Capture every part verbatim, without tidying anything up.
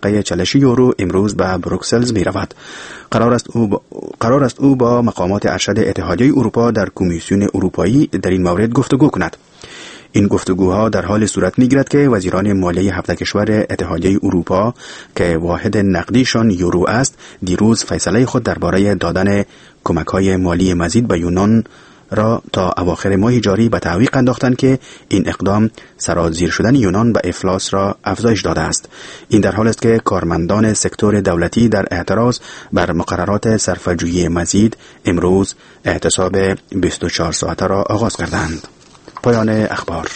منطقه چالشی یورو امروز به بروکسل می رود. قرار است او با... قرار است او با مقامات ارشد اتحادیه اروپا در کمیسیون اروپایی در این مورد گفتگو کند. این گفتگوها در حال صورت می‌گیرد که وزیران مالیه هفده کشور اتحادیه اروپا که واحد نقدیشان یورو است، دیروز فیصله خود درباره دادن کمک‌های مالی مزید به یونان را تا اواخر ماه جاری به تعویق انداختند که این اقدام سرازیر شدن یونان به افلاس را افزایش داده است. این در حال است که کارمندان سکتور دولتی در اعتراض بر مقررات صرفه‌جویی مزید امروز اعتصاب بیست و چهار ساعته را آغاز کردند. پایان اخبار.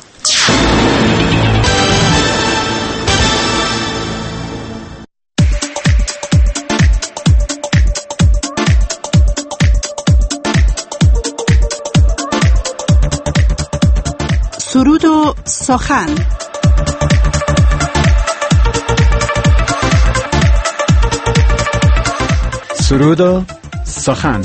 سرود و سخن. سرود و سخن.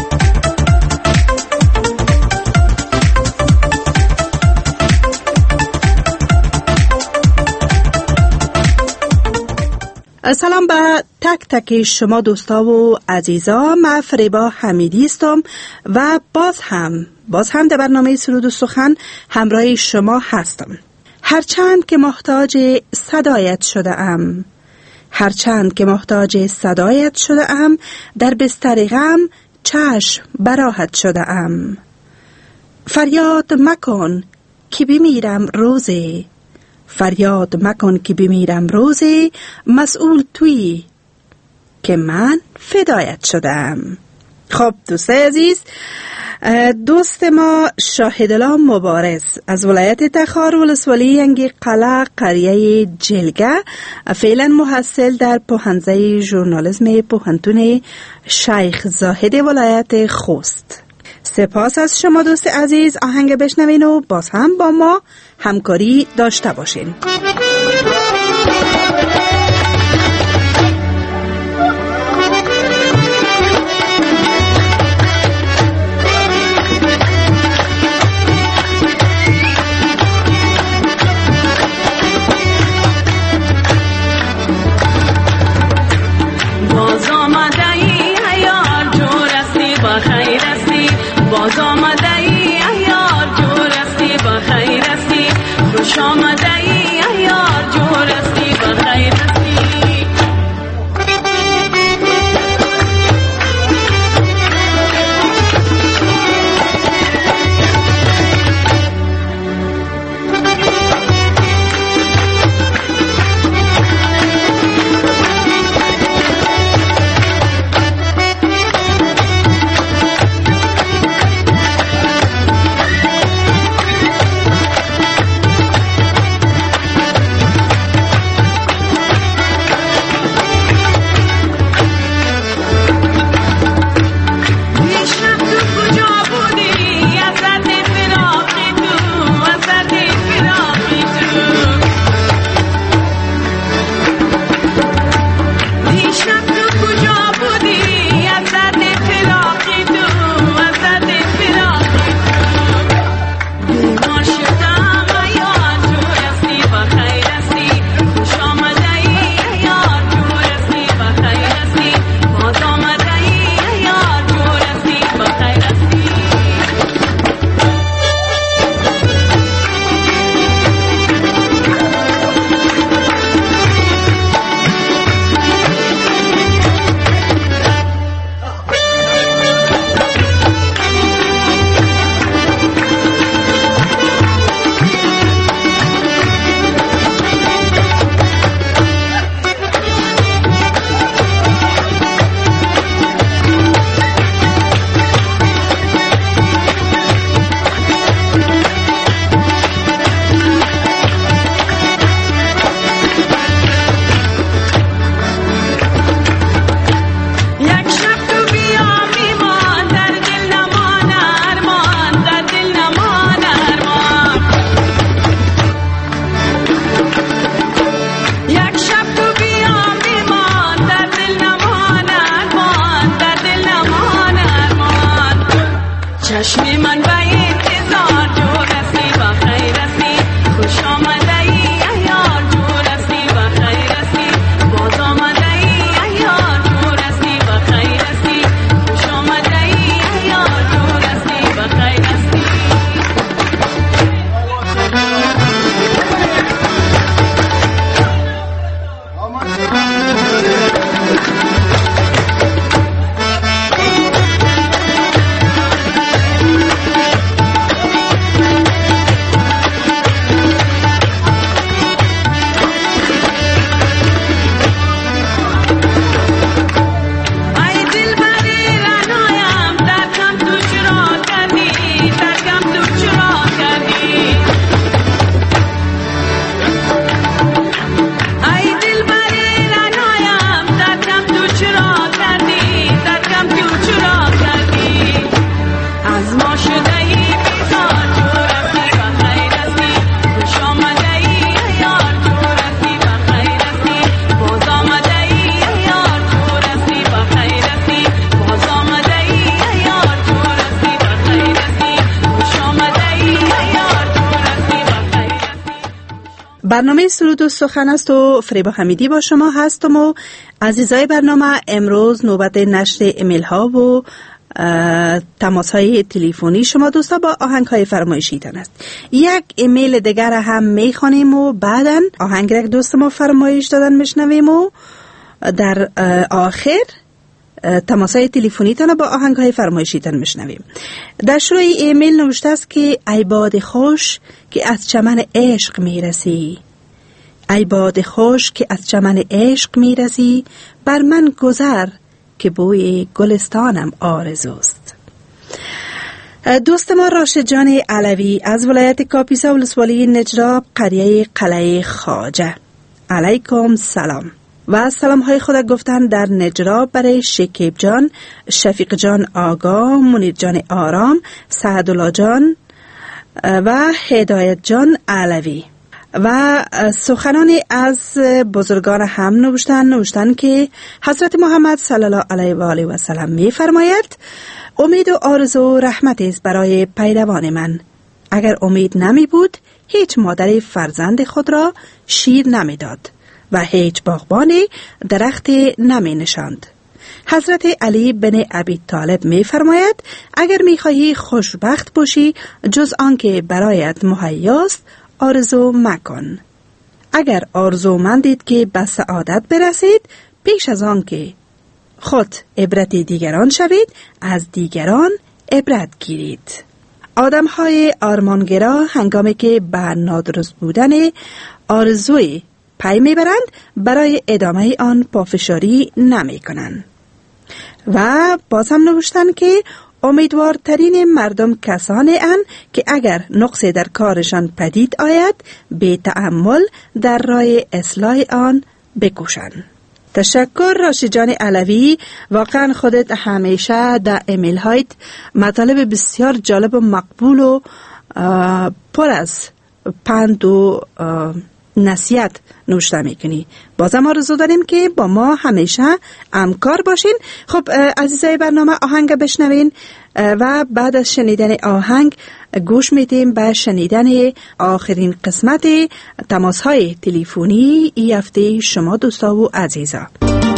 سلام به تک تک شما دوستا و عزیزا. من فریبا حمیدی هستم و باز هم باز هم در برنامه سرود و سخن همراه شما هستم. هرچند که محتاج صدایت شده ام هرچند که محتاج صدایت شده ام در بستر غم چشم براحت شده ام. فریاد مکن که بمیرم روزی، فریاد مکن که بمیرم روزی، مسئول تویی که من فدایت شدم. خب دوستای عزیز، دوست ما شاهدالله مبارز از ولایت تخار ولسوالی ینگی قلعه قریه جلگه، فعلا محصل در پوهنځی ژورنالیسم پوهنتون شیخ زاهد ولایت خوست. سپاس از شما دوست عزیز. آهنگ بشنوین و باز هم با ما همکاری داشته باشین. باز آمده ای یار جور استی با خیر استی، باز آمده ای یار جور استی با خیر استی، خوش آمده ای یار برنامه سرود و سخن است و فریبا حمیدی با شما هستم و عزیزای برنامه امروز نوبت نشر ایمیل ها و تماس های تلفنی شما دوستا با آهنگ های فرمایشی تان است. یک ایمیل دیگر هم میخوانیم و بعداً آهنگ یک دوست ما فرمایش دادن میشنویم و در آخر تماس های تلفنی تان با آهنگ های فرمایشی تان میشنویم. در شروع ایمیل نوشته است که ای باد خوش که از چمن عشق میرسی، ای باد خوش که از چمن عشق میرسی، بر من گذر که بوی گلستانم آرزوست. دوست ما راشد جان علوی از ولایت کاپیسا ولسوالی نجراب قریه قلعه خواجه، علیکم سلام و سلام های خود گفتن در نجراب برای شکیب جان، شفیق جان آگا، منیر جان آرام، سعدالله جان و هدایت جان علوی. و سخنانی از بزرگان هم نوشتن نوشتن که حضرت محمد صلی الله علیه و آله و سلم می فرماید امید و آرزو و رحمت است برای پیروان من. اگر امید نمی بود هیچ مادری فرزند خود را شیر نمی داد و هیچ باغبانی درخت نمی نشاند. حضرت علی بن ابی طالب می فرماید اگر می خواهی خوشبخت باشی جز آنکه برایت مهیاست آرزو مکن. اگر آرزومندید که به سعادت برسید پیش از آن که خود عبرت دیگران شوید از دیگران عبرت گیرید. آدم های آرمانگرا هنگامی که به نادرست بودن آرزوی پی میبرند برای ادامه آن پافشاری نمی کنند. و باز هم نوشتن که امیدوارترین مردم کسانی اند که اگر نقصی در کارشان پدید آید به تأمل در راه اصلاح آن بکوشند. تشکر راشد جان علوی، واقعا خودت همیشه در ایمیل هایت مطالب بسیار جالب و مقبول و پر از پند و نصیحت نوشته میکنی. بازم آرزو داریم که با ما همیشه همکار باشین. خب عزیزای برنامه آهنگ بشنوین و بعد از شنیدن آهنگ گوش میدیم به شنیدن آخرین قسمت تماس های تلفنی ای هفته شما دوستا و عزیزا.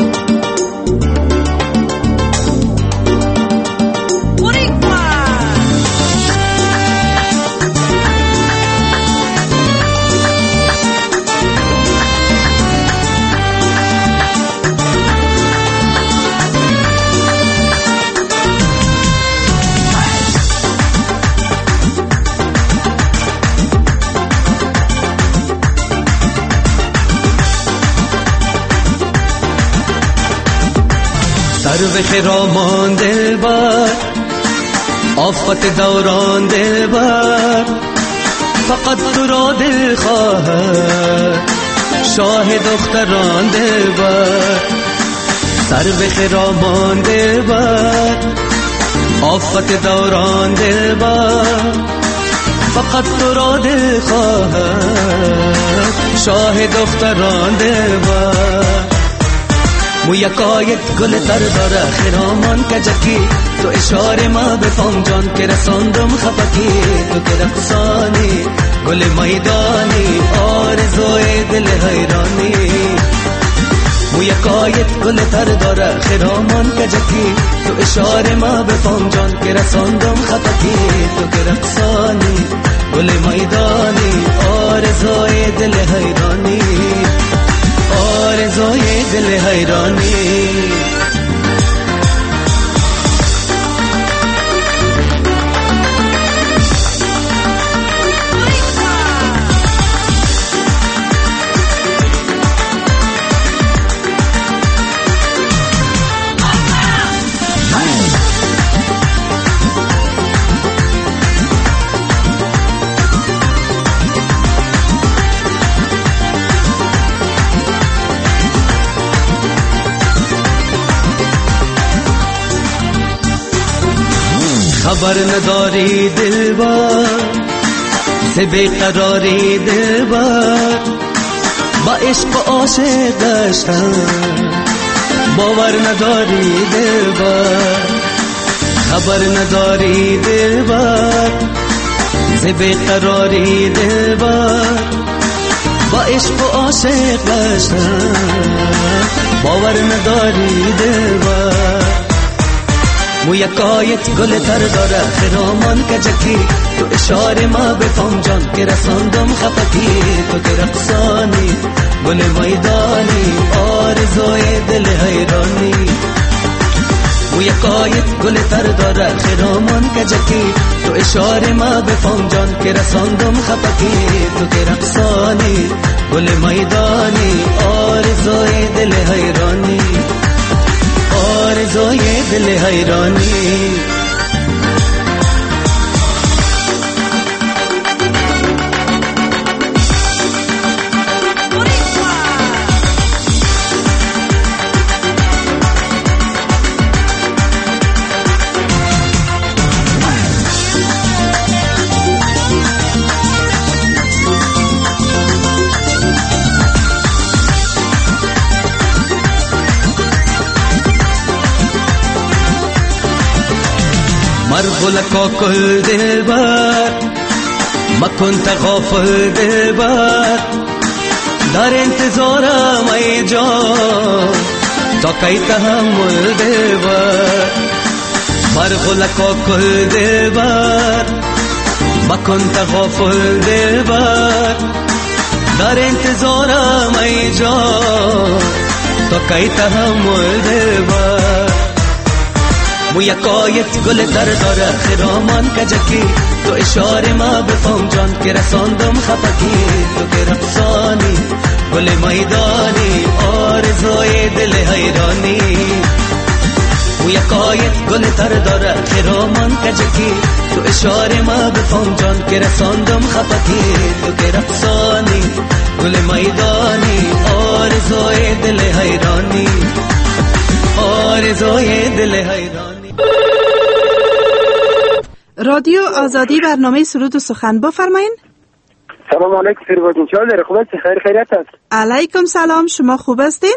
سر خرامان دلبر آفت دوران دلبر فقط تو را دل خواهد شاه دختران دلبر. سر خرامان دلبر آفت دوران دلبر فقط تو را دل خواهد شاه دختران دلبر. مو یکایت گل تر داره خرامان کجکی تو اشاره ما بفهم جان که رساندم خفکی تو که رقصانی گل میدانی آرزوی دل حیرانی. مو یکایت گل تر داره خرامان کجکی تو اشاره ما بفهم جان که رساندم خفکی تو که رقصانی گل میدانی آرزوی دل حیرانی آرزوی دل حیرانی. خبر نداری دلبر ز بیقراری دلبر با عشق و عاشق گشتن باور نداری دلبر. خبر نداری دلبر ز بیقراری دلبر با عشق و عاشق گشتم، باور نداری دلبر. مو یکایت گل تر داره خرامان کجکی، تو اشاره ما بفهم جان که رساندم خفکی. تو که رقصانی گل میدانی، آرزوی دل حیرانی. مو یکایت گل تر داره خرامان کجکی، تو اشاره ما بفهم جان که رساندم خفکی. تو که رقصانی گل میدانی، آرزوی دل حیرانی، آرزوی دل حیرانی. مرغلکا کل دلبر مکن تغافل دلبر، در انتظارم ای جان تا کی تحمل دلبر. مرغلکا کل دلبر مکن تغافل دلبر، در انتظارم ای جان تا کی تحمل دلبر. مو یکایت گل در داره خرامان کجکی، تو اشاره ما بفهم جان که رساندم خفکی. تو که رقصانی گل میدانی، آرزوی دل حیرانی. مو یکایت گل در داره خرامان کجکی، تو اشاره ما بفهم جان که رساندم خفکی. تو که رقصانی گل میدانی، آرزوی دل حیرانی، آرزوی دل حیرانی. رادیو آزادی برنامه سرود و سخن بفرمایین. سلام علیکم فریبا جون، چطور داری؟ خوب هستی؟ خیر خیریت است؟ علیکم سلام، شما خوب هستین؟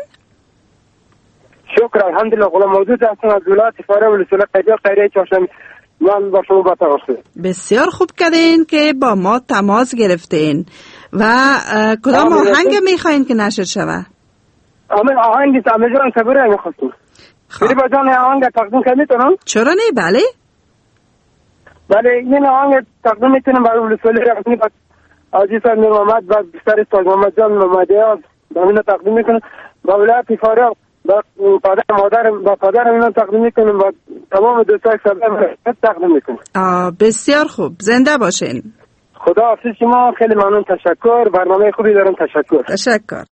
شکر الحمدلله. غلام موجود هستم از ولایت فارغ ولسوالی قیبی قریه چهارشنبه. من با شما با تماس. بسیار خوب کردین که با ما تماس گرفتین. و کدام آهنگ میخواین که نشر شوه؟ آمین آهنگی سامیجان صبره میخواستم. فریبا جان آهنگ تقدیم کنید میتونم؟ چرا نه؟ بله بله این آهنگ تقدیم میتونم برای ولسوالی رسمی با عزیز نور محمد و بیشتر تاج محمد جان محمدی‌ها برای تقدیم میکنم. با ولایت فارغ با پدر مادر با پدر اینا تقدیم میکنم و تمام دوستای سبب تقدیم میکنم. آ بسیار خوب، زنده باشین. خدا حافظ شما، خیلی ممنون، تشکر. برنامه خوبی دارم، تشکر. تشکر.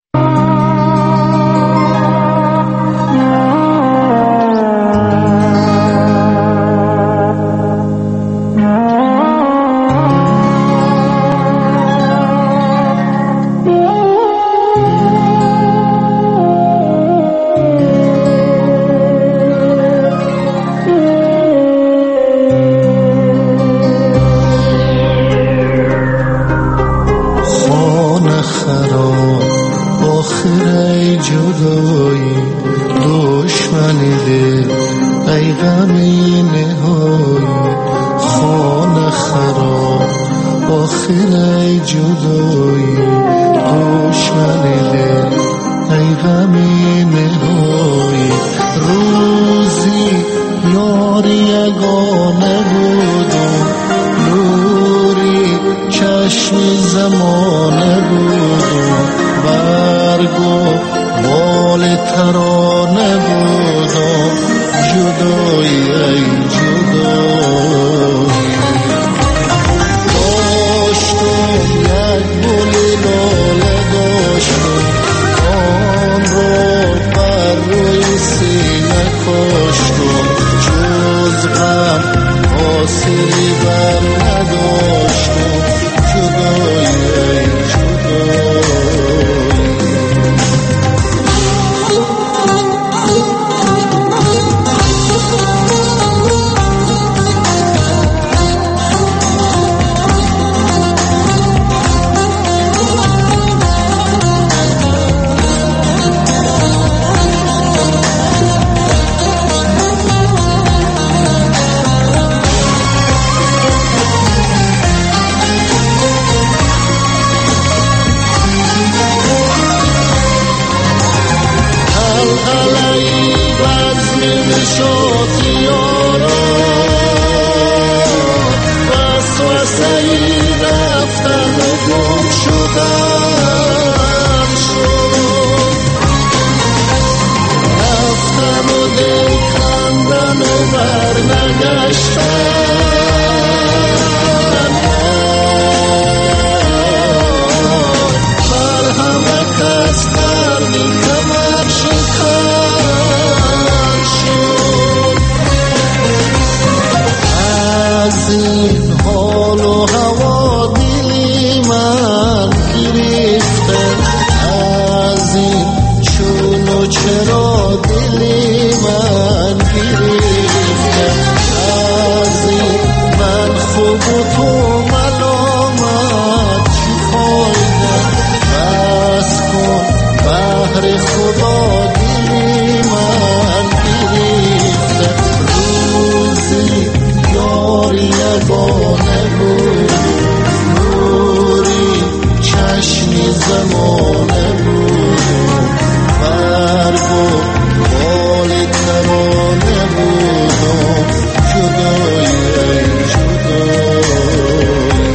چرا دلی من گرفته عزیز من خوب و تو ملامت چی فایده بس کن بهر خدا دلی من گرفته روزی یار یگانه بود نوری چشمی زمانه بود برگ و بال ترانه بودم جدایی ای جدایی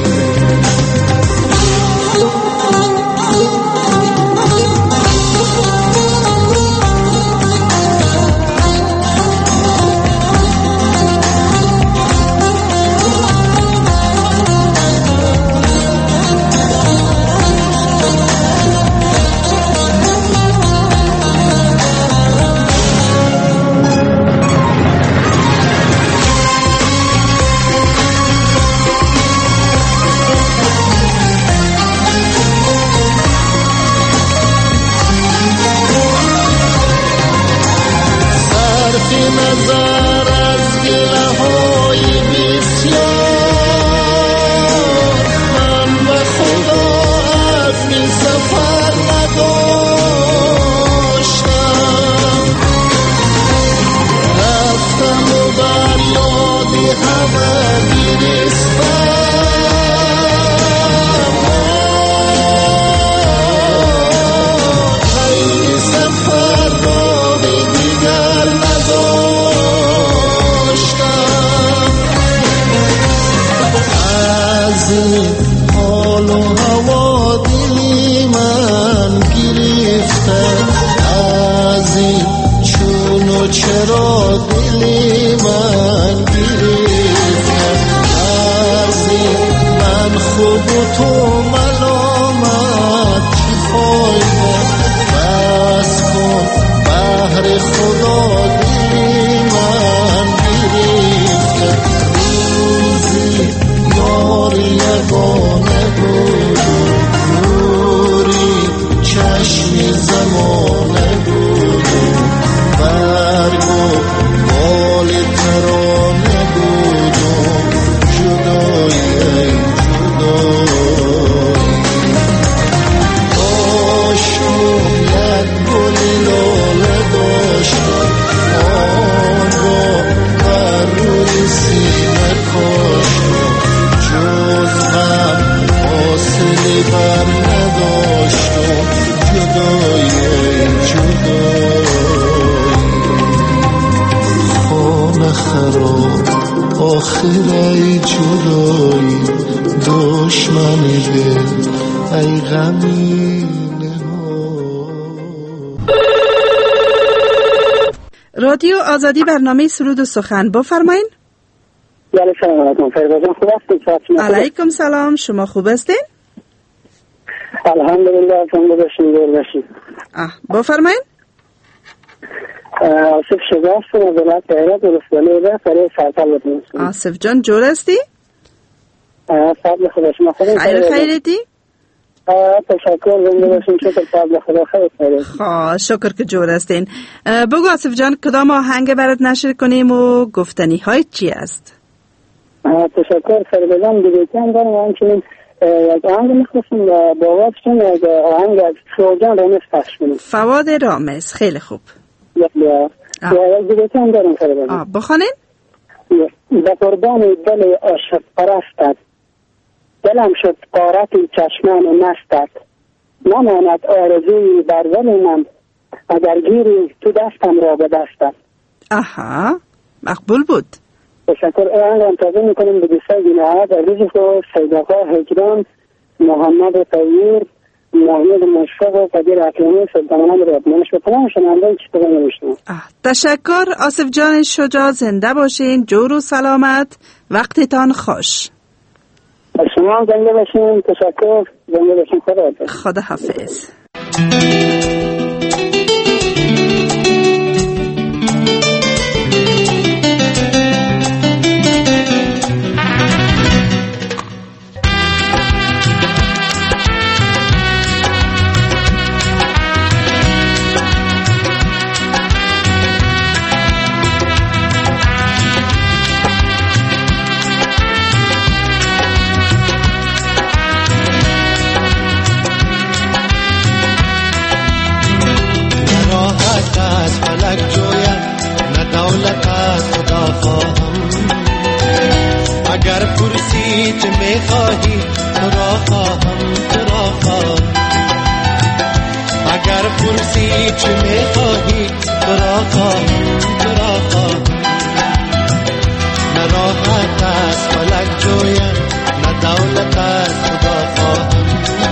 رادیو آزادی برنامه سرود و سخن بفرمایین. سلام علیکم فریبا، خوب هستید؟ علیکم سلام، شما خوب هستین؟ الحمدلله، شما باشین دور باشین. آه بفرمایین. آصف شجاع هستم از ولایت بهرات ولسوالی ده فرای سرطان بودیم. آصف جان جور هستی؟ فضل خدا شما خودم خیر خیرتی؟ تشکر زنده باشین، شکر فضل خدا خیر خیرتی. خواه شکر که جور هستین. بگو آصف جان کدام آهنگ برات نشر کنیم و گفتنی های چی است؟ تشکر فریبا جان، دیگه هم دارم همچنین یک آهنگ میخواستم با وقتشون یک آهنگ از فروجان رامز پخش کنیم. فواد رامز، خیلی خوب. یک بیا یک دیگه هم دارم فریبا جان. بخونین؟ به قربان دل عاشق پرستت دلم شد غارت چشمان مستت نماند آرزوی بر دل من اگر گیری تو دستم را به دستت. آها مقبول بود. تشکر. آهنگ را انتظار میکنیم به دوستای بینهایت عزیز خود سید آقا هجران، محمد طویر، محمد مشفق و قدیر اکرمی سلطانان رادمانش و تمام شنوندگان که صدا میشنوند. تشکر آصف جان شجاع، زنده باشین، جور و سلامت، وقتتان خوش. شما زنده باشین. تشکر، زنده باشین. خدا حافظ. خدا حافظ. چه میخواهی تو را خواهم تو را خواهم نه راحت از فلک جویم نه دولت از خدا خواهم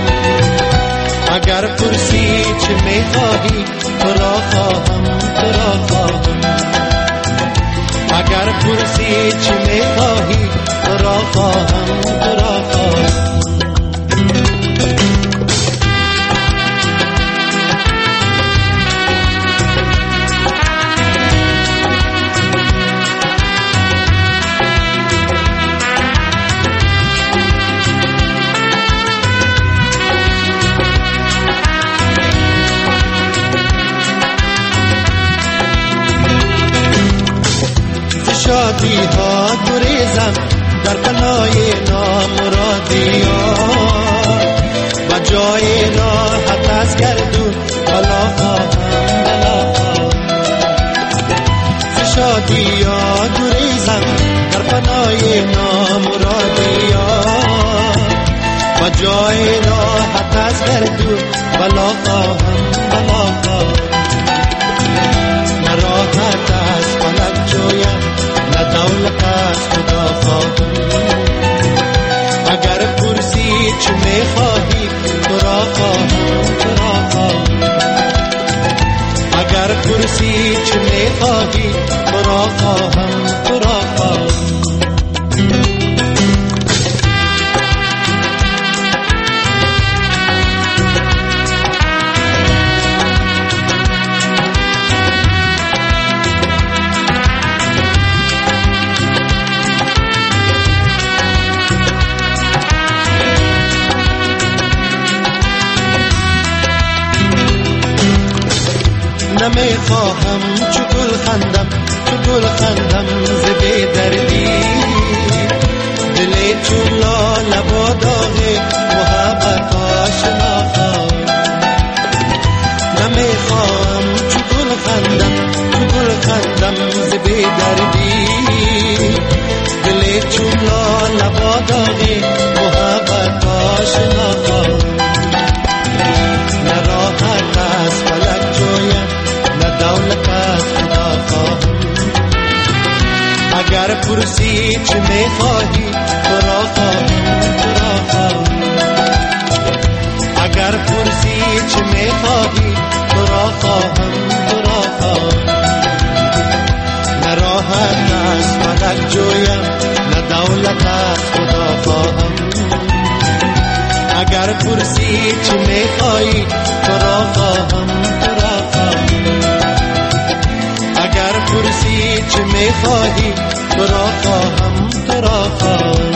اگر پرسی چه میخواهی تو را خواهم تو را خواهم اگر پرسی چه میخواهی تو را خواهم تو را خواهم شادی ها گریزم در پناه نامرادی ها و جای راحت از گردون بلا خواهم بلا خواهم شادی ها گریزم در پناه نامرادی ها و جای راحت از گردون بلا خواهم بلا خواهم راحت از فلک جویم دولت از خدا خواهم اگر پرسی چه میخواهی تو را خواهم تو را خواهم اگر پرسی چه میخواهی تو را خواهم تو را خواهم نمیخواهم چو گل خندم چو گل خندم ز بی دردی دل چون لاله با داغ محبت آشنا خواهم نمیخواهم چو گل خندم چو گل خندم ز بی دردی دل چون لاله با داغ محبت آشنا خواهم نه راحت از فلک جویم دولت از خدا خواهم اگر پرسی چه میخواهی تو را خواهم تو را خواهم اگر پرسی چه میخواهی تو را خواهم تو را خواهم نه راحت از فلک جویم نه دولت از خدا خواهم اگر پرسی چه میخواهی تو را خواهم تو را خواهم اگر پرسی چه میخواهی تو را خواهم تو را خواهم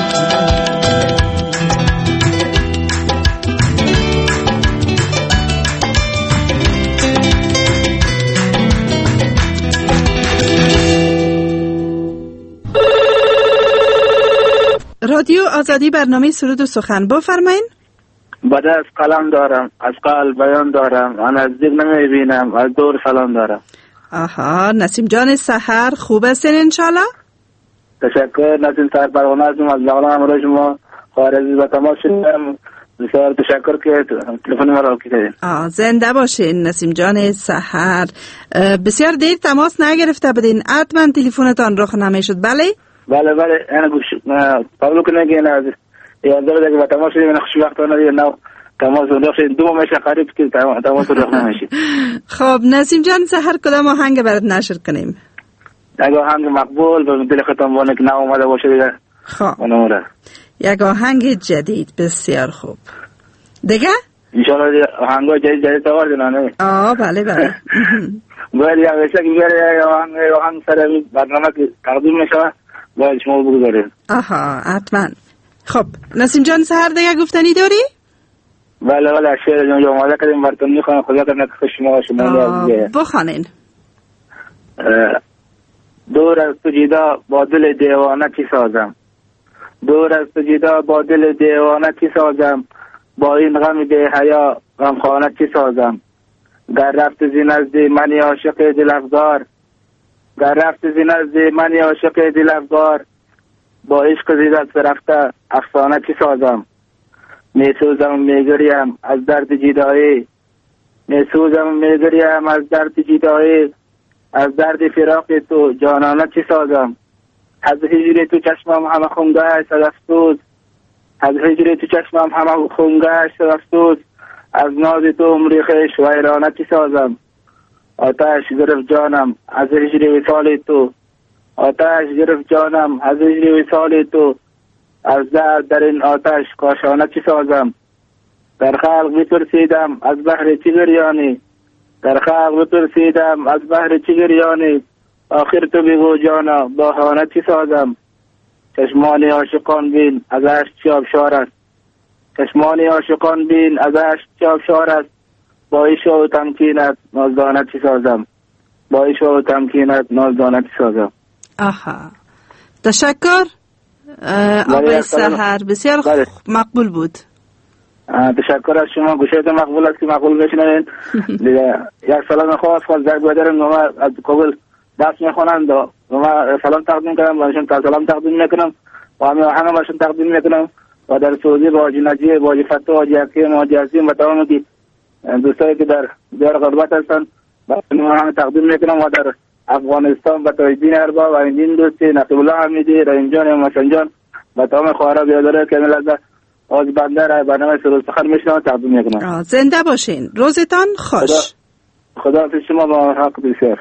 رادیو آزادی برنامه سرود و سخن بفرمایین. بعد از قلم دارم از قلب بیان دارم آن از دیگ نمیبینم از دور سلام دارم. آها نسیم جان سحر خوب هستین انشالله؟ تشکر نسیم سحر پروانه هستم از لغلان همراه شما خارجی و تماس شدم بسیار تشکر که تلفن مرا کردین. آه زنده باشین نسیم جان سحر. بسیار دیر تماس نگرفته بدین حتما تلفنتان رخ نمیشد بله؟ بله بله انا گوش قبول کنه که انا یادم دیگه با تماس شدیم خوش وقتانه دیگه نو تماس رو دو ماه میشه قریب که تماس رو نمیشه. خب نسیم جان سحر کدام آهنگ برات نشر کنیم؟ یک آهنگ مقبول به دل خودم وانه که نو اومده باشه دیگه. خب اونوره یک آهنگ جدید بسیار خوب دیگه؟ انشالله آهنگای جدید جدید آوردین نه؟ آه بله بله. باید یا ویسه که بیاره آهنگ آهنگ سر برنامه که تقدیم میشه باید شما بگذارید. آها حتما. خب نسیم جان سحر دیگه گفتنی داری؟ بله بله شعر جان آماده کردیم براتون میخوام خدا کنه که خوش شما شما بخوانین. دور از تو جدا با دل دیوانه چی سازم دور از تو جدا با دل دیوانه چی سازم با این غم بی حیا غمخانه چی سازم در رفت زی نزد منی عاشق دل افگار در رفت زی نزد منی عاشق دل افگار با عشق زی دست رفته افسانه چی سازم می سوزم و می گریم از درد جدایی میسوزم میگریم از درد جدایی، از درد فراق تو جانانه چی سازم. از هجر تو چشمم همه خونگشت از افسوس، از هجر تو چشمم همه خونگشت از افسوس. از ناز تو عمری خویش ویرانه چی سازم. آتش گرفت جانم از هجر وصال تو، آتش گرفت جانم از هجر وصال تو. از درد در این آتش کاشانه چی سازم. در خلق بپرسیدم از بحر چی گریانی، در خلق بپرسیدم از بحر چی گریانی. آخر تو بگو جانا بهانه چی سازم. چشمان عاشقان بین از اشک چه آبشار است، چشمان عاشقان بین از اشک چه آبشار است. با عشق و تمکینت نازدانه چی سازم، با عشق و تمکینت نازدانه چی سازم. آها، تشکر آقای سحر، بسیار مقبول بود. تشکر از شما، گوشتون مقبول است که مقبول بشنوین. یک سلام خاص خاص در گذارم ما از کابل دست میخونند و ما سلام تقدیم کنم و اشون سلام تقدیم میکنم و همه همه باشون تقدیم میکنم و در سعودی با حاجی نجیب با حاجی فتو حاجی حکیم حاجی عظیم و تمام کی دوستایی که در دیار غربت هستند با همه تقدیم میکنم و در افغانستان با تویدین اربا و این دوستی نقیب الله حمیدی رحیم جان و مشن جان و تمام خواهرها بیادره که ملت از بنده را برنامه سرود سخن میشنم تقدیم میکنم. زنده باشین، روزتان خوش. خدا خدا حافظ شما با حق بسیار.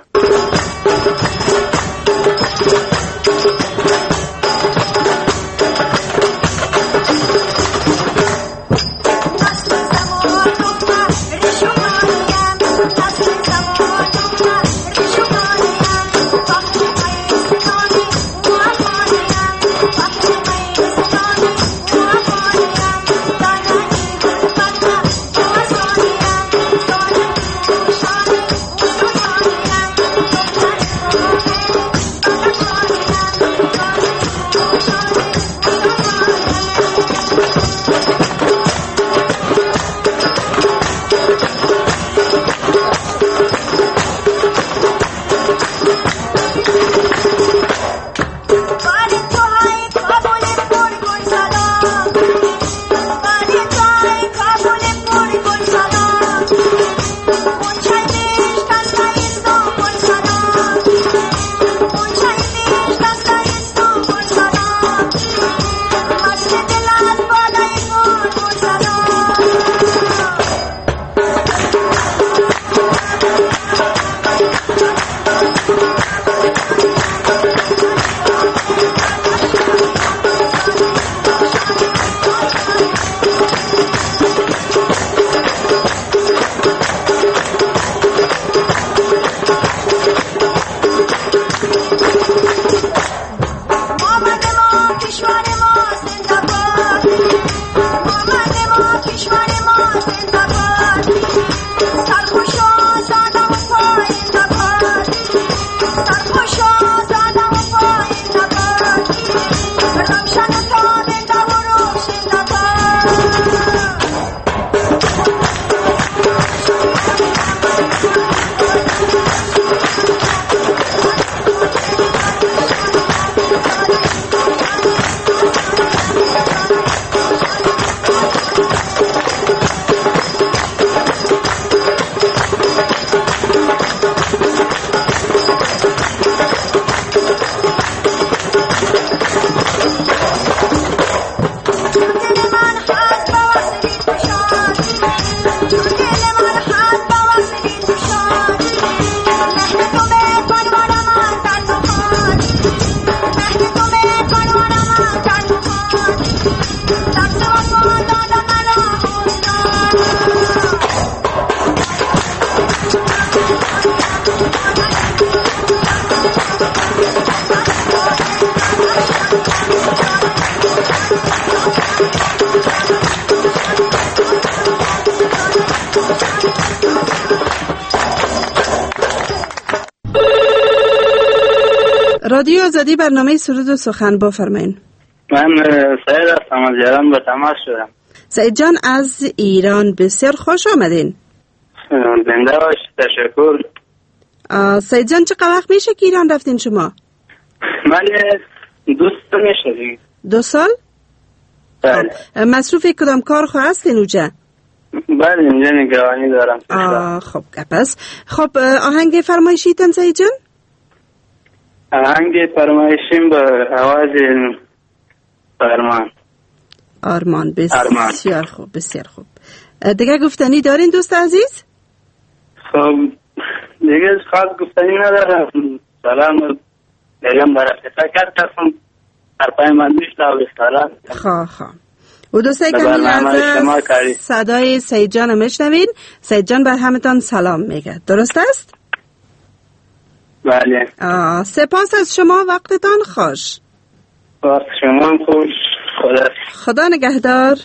رادیو آزادی، برنامه سرود و سخن، بفرمایید. من سعید هستم، از ایران به تماس شدم. سعید جان از ایران، بسیار خوش آمدین. زنده باش، تشکر. سعید جان چقدر وقت میشه که ایران رفتین شما؟ من دو سال میشه. دو سال؟ بله. مصروف کدام کار خواستین اوجا؟ بله اینجا نگرانی دارم. آه خب پس خب آهنگ فرمایشیتن سعید جان؟ آهنگ فرمایشیم به آواز آرمان. آرمان بسیار خوب بسیار خوب. دیگه گفتنی دارین دوست عزیز؟ خب دیگه خاص گفتنی ندارم. سلام میگم برای فکر کردم هر پای من میشته و سلام. خواه خواه و دوستای کمی لحظه صدای سعید جان رو میشنوین. سعید جان بر همتان سلام میگه، درست است؟ بله. آه سپاس از شما، وقتتان خوش. وقت شما خوش. خدا خدا نگهدار.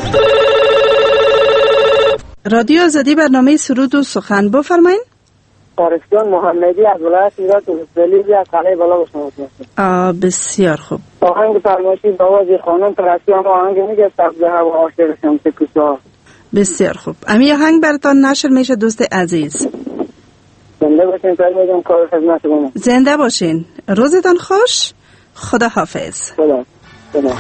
رادیو آزادی برنامه سرود و سخن بفرمایید. فارسیان محمدی از ولایت ایران ولی از قلعه بالا با شما هستم. بسیار خوب. آهنگ فرمایشی با آواز خانم پرستی هم آهنگ میگه سبز هوا عاشق شمس کوسا. بسیار خوب. امی آهنگ براتان نشر میشه دوست عزیز. زنده باشین فرمایدم کار خدمت شما. زنده باشین. روزتان خوش. خدا حافظ. خدا. خدا.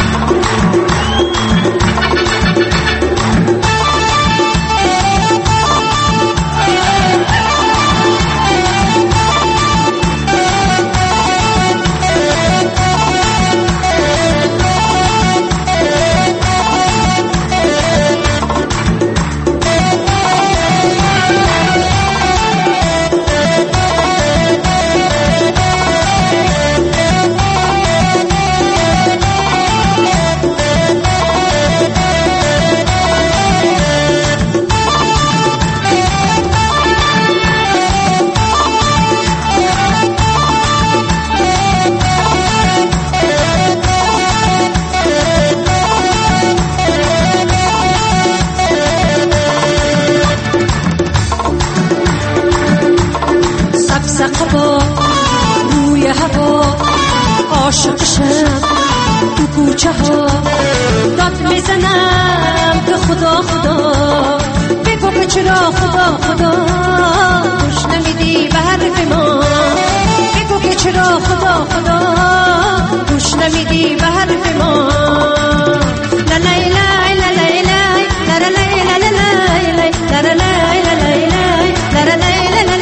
عاشقشم تو کوچه ها داد میزنم که خدا خدا بگو که چرا خدا خدا گوش نمیدی به حرف ما بگو که چرا خدا خدا گوش نمیدی به حرف ما لا لا لا لا لا لا لا لا لا لا لا لا لا لا لا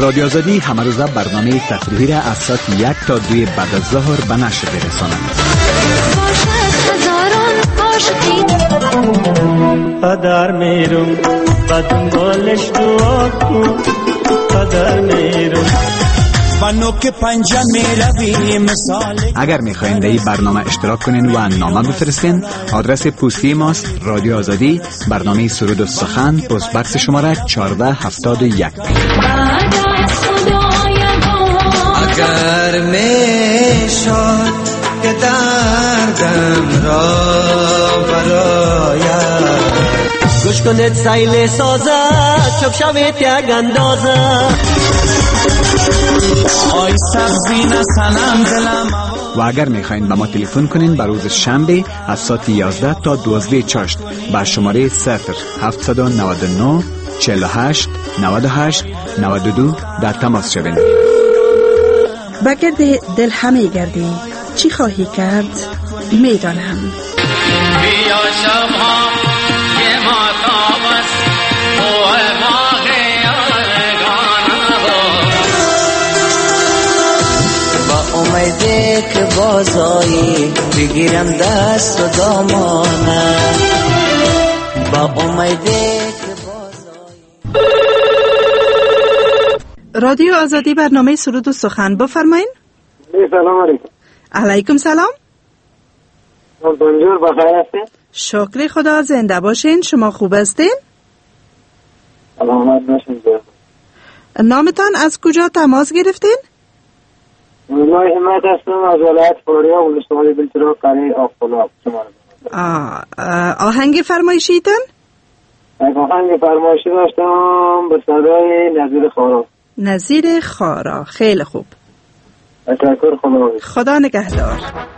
رادیو آزادی همه روزه برنامه تفریحی را از ساعت یک تا دوی بعد از ظهر به نشر برساند. قدر میرم بدون بالش دعا کن قدر میرم اگر میخواین در این برنامه اشتراک کنین و نامه بفرستین، آدرس پستی ماست رادیو آزادی، برنامه سرود و سخن، پست بکس شماره چهارده هفتاد و یک. اگر میشد که دردم را براید گوش کنید سیل سازد چوب شوید یک اندازه آی سبزی نسنم دلم. و اگر میخواین به ما تلفن کنین بر روز شنبه از ساعت یازده تا دوازده چاشت با شماره صفر هفتصد و نود و نه چهل و هشت نود و هشت نود و دو در تماس شوین. بگرد دل همه گردی چی خواهی کرد میدانم. بیا شبها که ما تابست اوه ما غیارگانه با امیده که بازایی بگیرم دست و دامانه با امیده که بازایی. رادیو آزادی برنامه سرود و سخن بفرمایین. سلام علیکم. علیکم سلام. بونجور بخیر هستین؟ شکر خدا، زنده باشین. شما خوب هستین؟ سلامت باشین. نامتان از کجا تماس گرفتین؟ من همت هستم از ولایت فاریاب ولسوالی بلترا قریه آقلاب. آهنگ فرمایشیتان؟ آهنگ فرمایشی داشتم به صدای نظیر خارا. نظیر خارا، خیلی خوب. تشکر. خدا خدا نگهدار.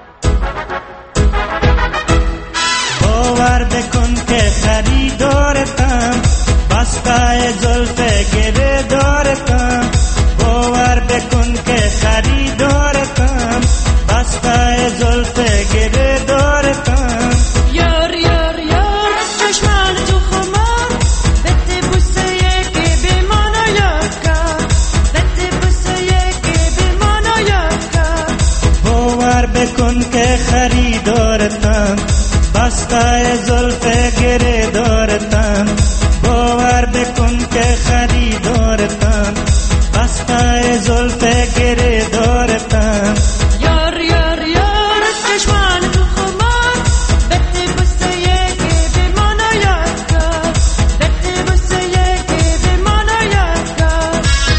باور بکن که خریدارتم بستای زلف گره دارتم باور بکن که خریدارتم بستای زلف گره دارتم یار یار یار چشمان تو خمار بده بوسه یکی بیمانا یکا بده بوسه یکی بیمانا یکا باور بکن که خریدارتم بستای زلف گره دارتم باور بکن که خریدارتم بستای زلف گره دارتم یار یار یار چشمان تو خمار بده بوسه یکی بیمانا یکا بده بوسه یکی بیمانا یکا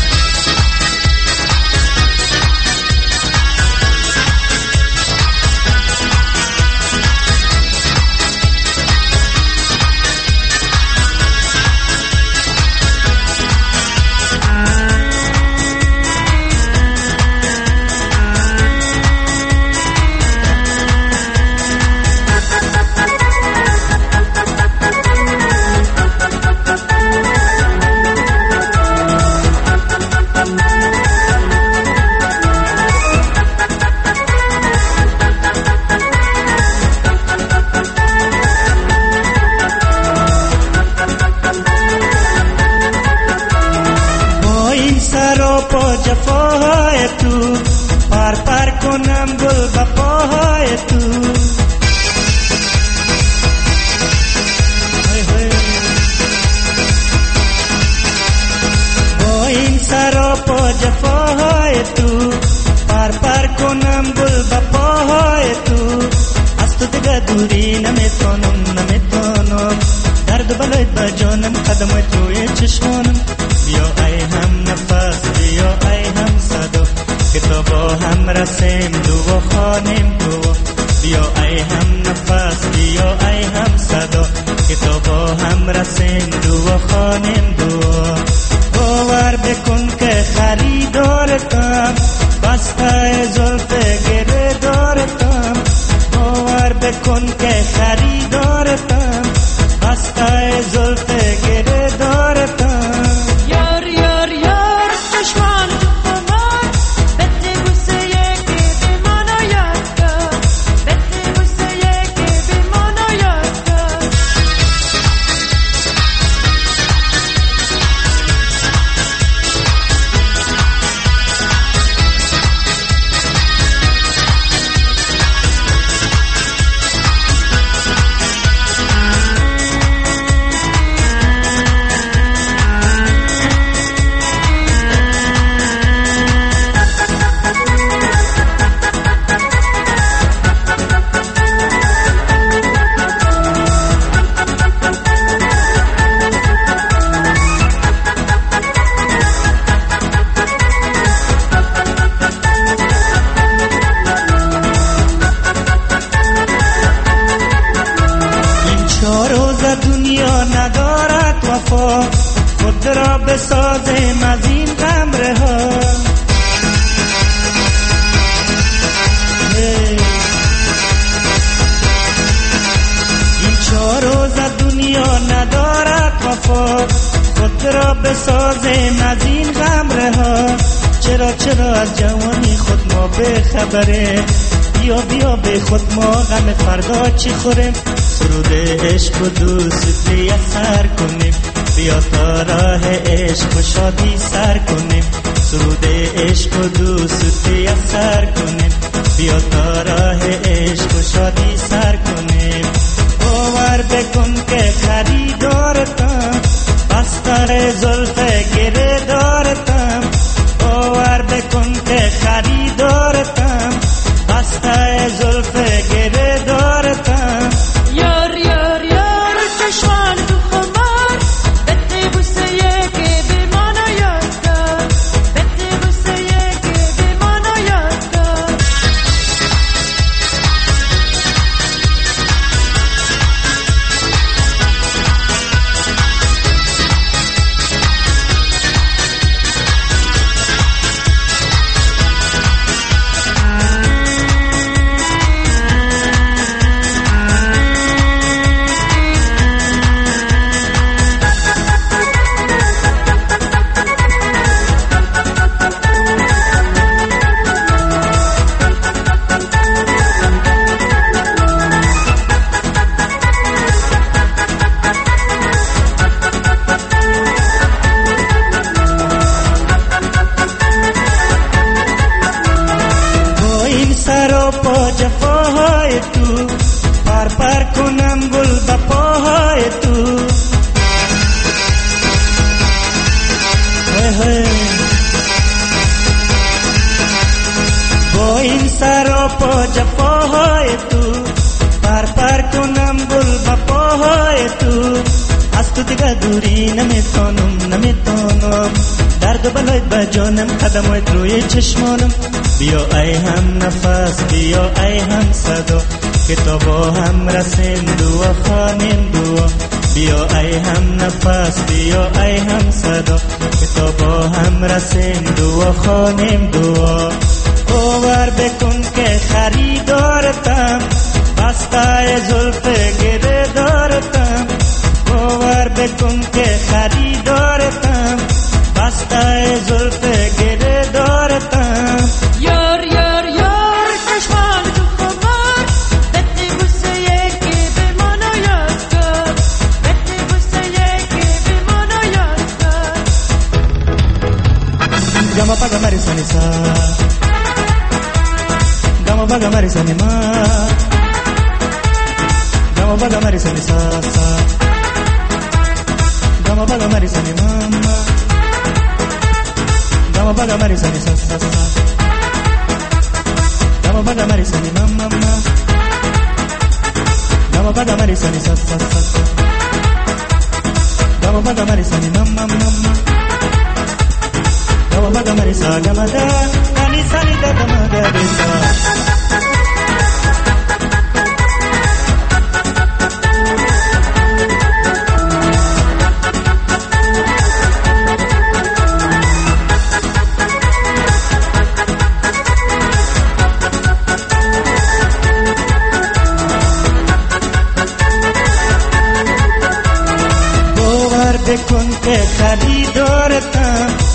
جفاهای تو پار پار کنم گل بپاهای تو با این سر و پا جفاهای تو پار پار کنم گل بپاهای تو از تو دیگه دوری نمیتونم نمیتونم درد بلد با جانم قدم توی چشمانم بیا ای هم نفس بیا ای هم صدا که تو با هم رسیم دو و خانیم دو بیا ای هم نفس بیا ای هم صدا که تو با هم رسیم دو و خانیم دو باور بکن که خریدارتم بستای زلف گره دارتم باور بکن که خریدارتم بستای زلف گره دارتم یار یار یار چشمان تو خمار بده بوسه یکی بیمانا یکا بده بوسه یکی بیمانا یکا وفا، خود را بسازیم از این غم رها. این چهار روز دنیا ندارد وفا، خود را بسازیم از این غم رها. چرا چرا از جوانی خود ما به خبره، بیا بیا به خود ما غم فردا چی خوریم. سرود عشق و دوست سر کنیم، بیا تا راه عشق و شادی سر کنیم. سرود عشق و دوست سر کنیم، بیا تا راه عشق و شادی سر کنیم. باور بکن که خریدارتم، بستر زلف گره دارتم. باور بکن که خریدارتم، بستر زلف گره دارتم. یار یار یار چشمان تو خمار، بده بوسه که به منو یاد کن، بده بوسه که به منو یاد کن. پا جفاهای تو، پر پر کنم گل با پاهای تو. با این سر و پا جفاهای تو، پر پر کنم گل با پاهای تو. از تو دیگه دوری نمیتونم نمیتونم، درد و بلای با جانم قدمایت روی چشمانم. بیا ای هم نفس، بیا ای هم صدا، که تا با هم رسیم دعا خوانیم دعا. بیا ای هم نفس، بیا ای هم صدا، که تا با هم رسیم دعا خوانیم دعا. باور بکن که خریدارتم، بستای زلف گره دارتم. باور بکن که خریدارتم، بستای زلف گره دارتم. یار یار یار چشمان تو خمار، بده بوسه که به منو یاد کن، بده بوسه که به منو یاد کن. گما پاگا ماری سانی سا، گما پاگا ماری سانی ما، گما پاگا ماری سانی سا سا، گما پاگا ماری سانی ماما، گما پاگا ماری سانی سا سا سا. Gama baga marisani mama mama, gama baga marisani sa sa sa sa, gama baga marisani mama mama, gama baga marisa gama da, ani sani da gama da besa. بکن که خریدارتم،